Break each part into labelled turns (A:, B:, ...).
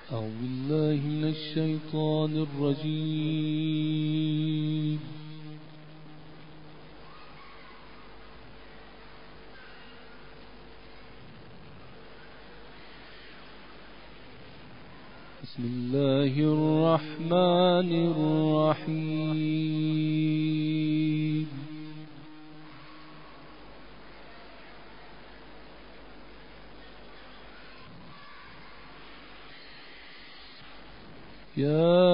A: أعوذ بالله من الشيطان الرجيم. بسم الله الرحمن الرحيم. يا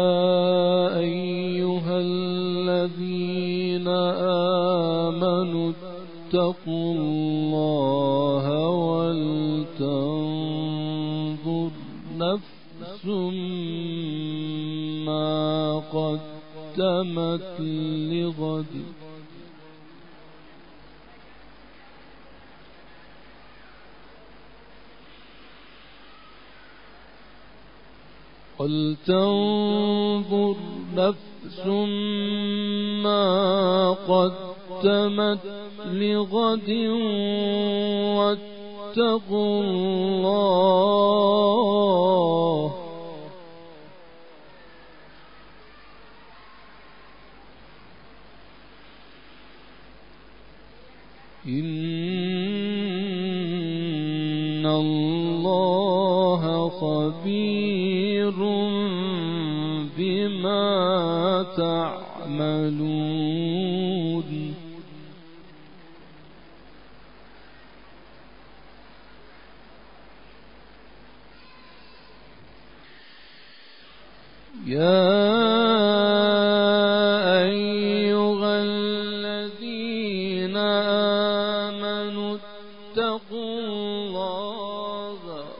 A: أيها الذين آمنوا اتقوا الله ولتنظر نفس ما قدمت لغد ولتنظر نفس ما قدمت لغد واتقوا الله إن الله خبير بما تعملون. يا أيها الذين آمنوا اتقوا الله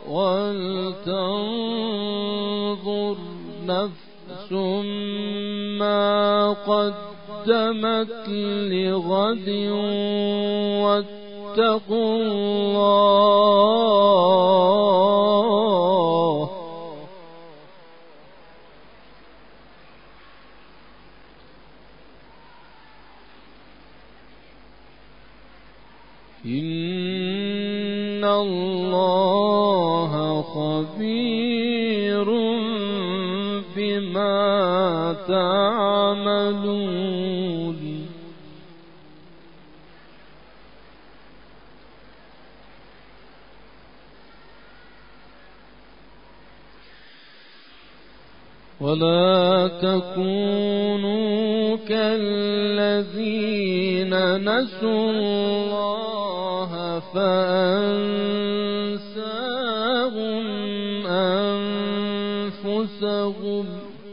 A: ولتنظر نفس ما قدمت لغد واتقوا الله إن الله خبير بما تعملون. ولا تكونوا كالذين نسوا الله فأنساهم أنفسهم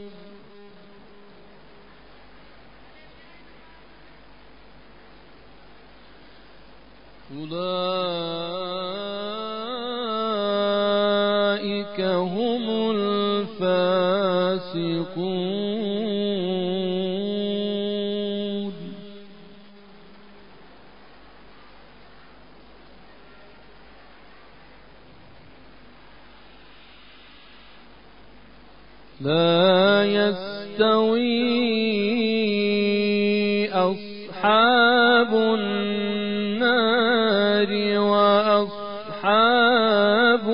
A: أولئك هم الفاسقون. لا يستوي أصحاب النار وأصحاب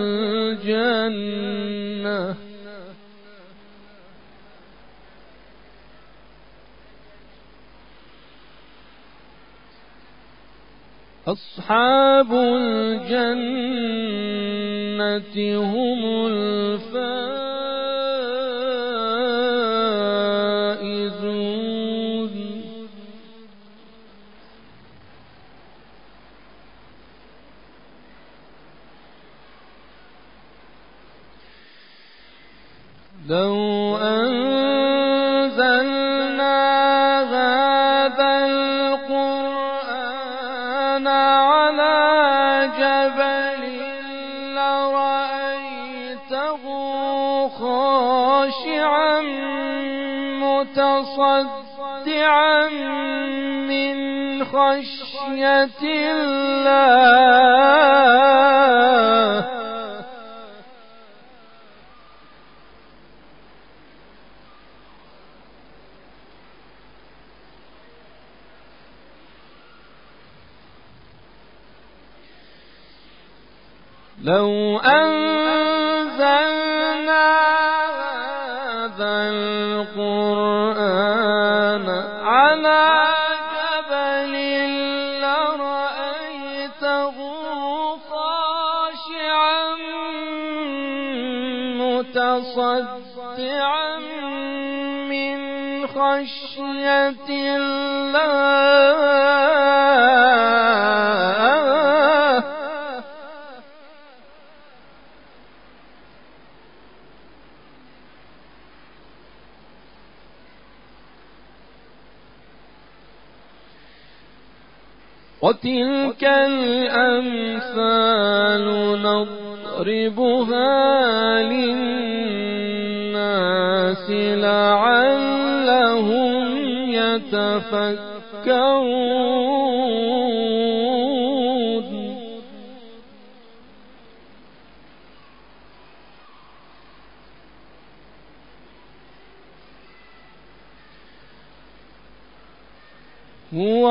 A: الجنة أصحاب الجنة هم الفائزون. لو أنزلنا هذا القرآن على جبل لرأيته خاشعا متصدعا من خشية الله. لو أنزلنا متصدعا من خشية الله وتلك الأمثال نضربها للناس لعلهم يتفكرون هو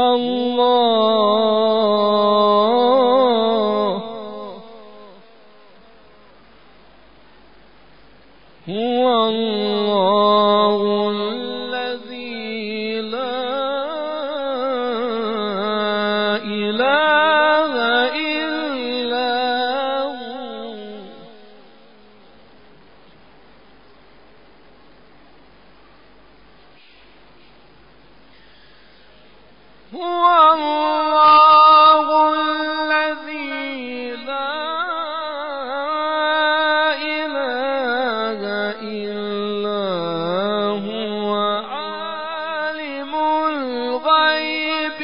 A: الله الذي لا إله إلا هو الله الذي لا إله إلا هو عالم الغيب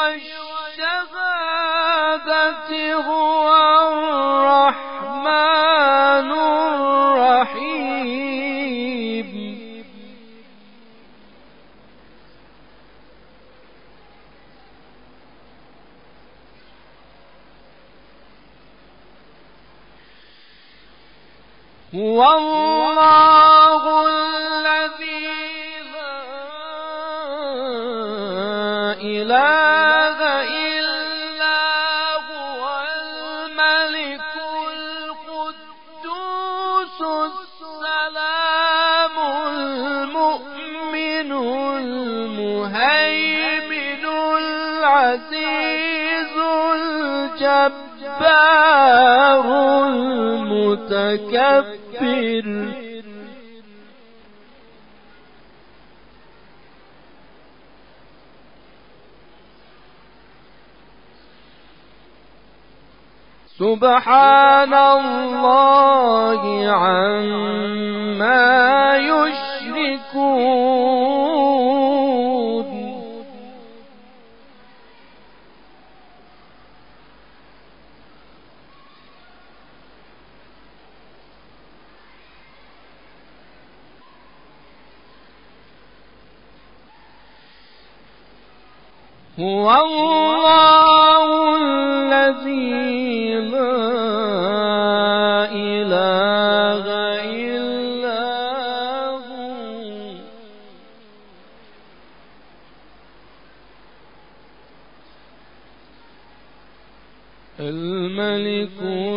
A: والشهادة هو الرحمن الرحيم هو الله الذي لا إله إلا هو الملك القدوس السلام المؤمن المهيمن العزيز الجبار المتكبر سبحان الله عما يشركون هو الله الذي لا إله إلا هو الملك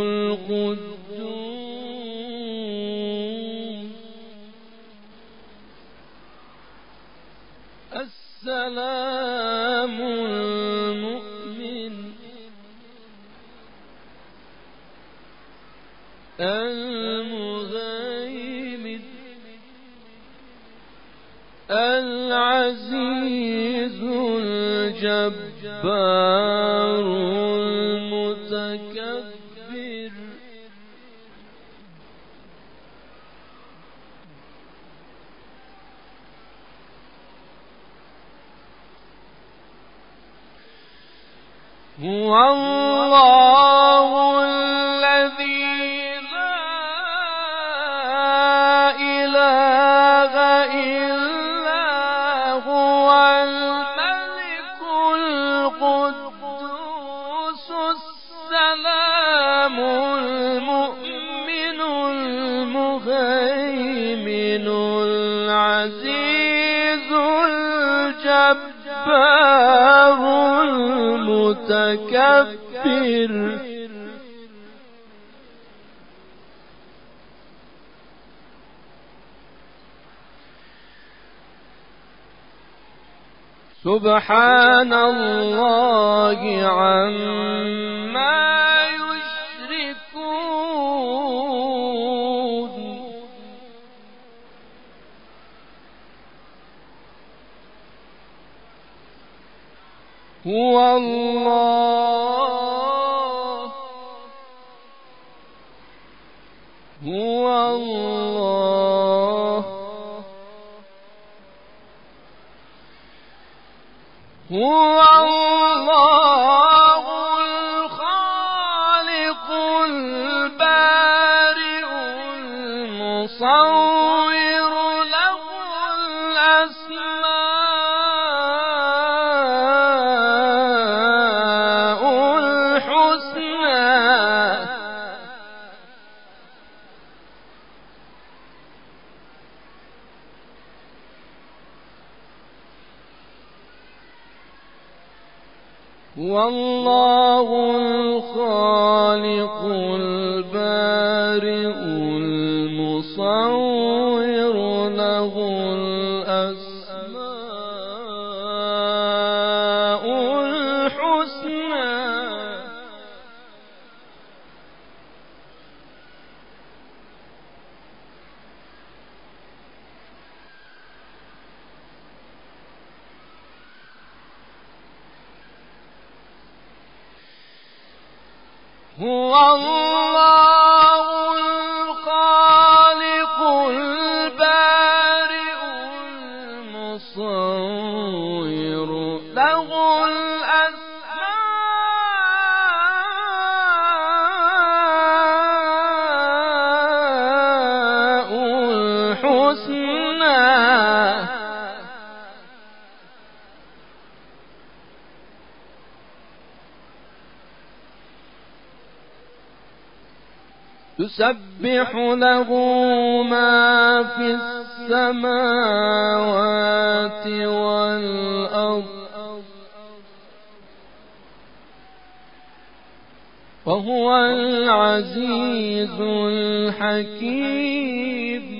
A: القدوس السلام المؤمن المهيمن العزيز الجبار المتكبر هو الله الذي لا إله إلا هو الملك القدوس السلام المؤمن المهيمن العزيز الجبار المتكبر سبحان الله عما يشركون هو الله هو الله الخالق البارئ المصور له الأسماء الحسنى والله الخالق البارئ المصور له الأسماء الحسنى هو الله الخالق البارئ المصور له الأسماء الحسنى يسبح له ما في السماوات والأرض وهو العزيز الحكيم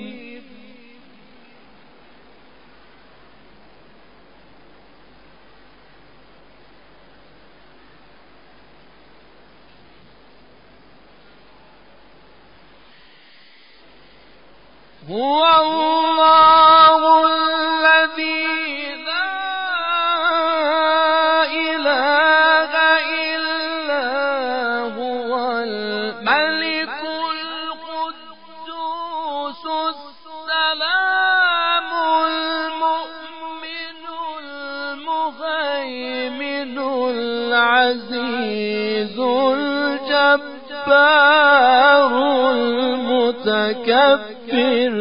A: هو الله الذي لا إله إلا هو الملك القدوس السلام المؤمن المهيمن العزيز الجبار المتكبر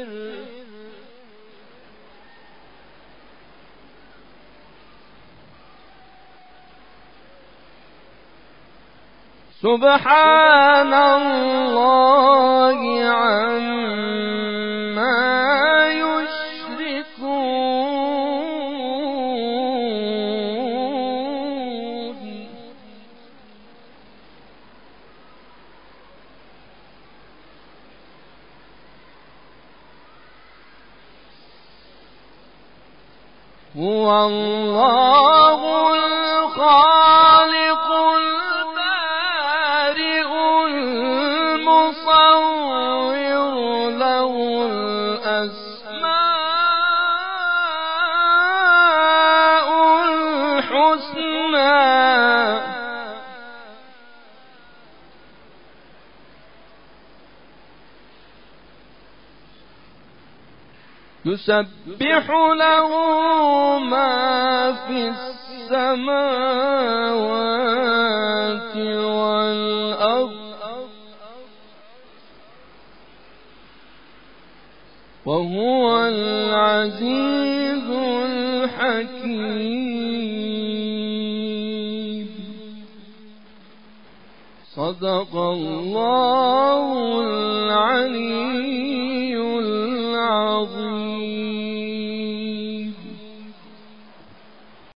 A: سبحان الله عما يشركون هو الله الخالق البارئ المصور له الأسماء الحسنى يسبح له ما في السماوات والأرض وهو العزيز الحكيم صدق الله العليم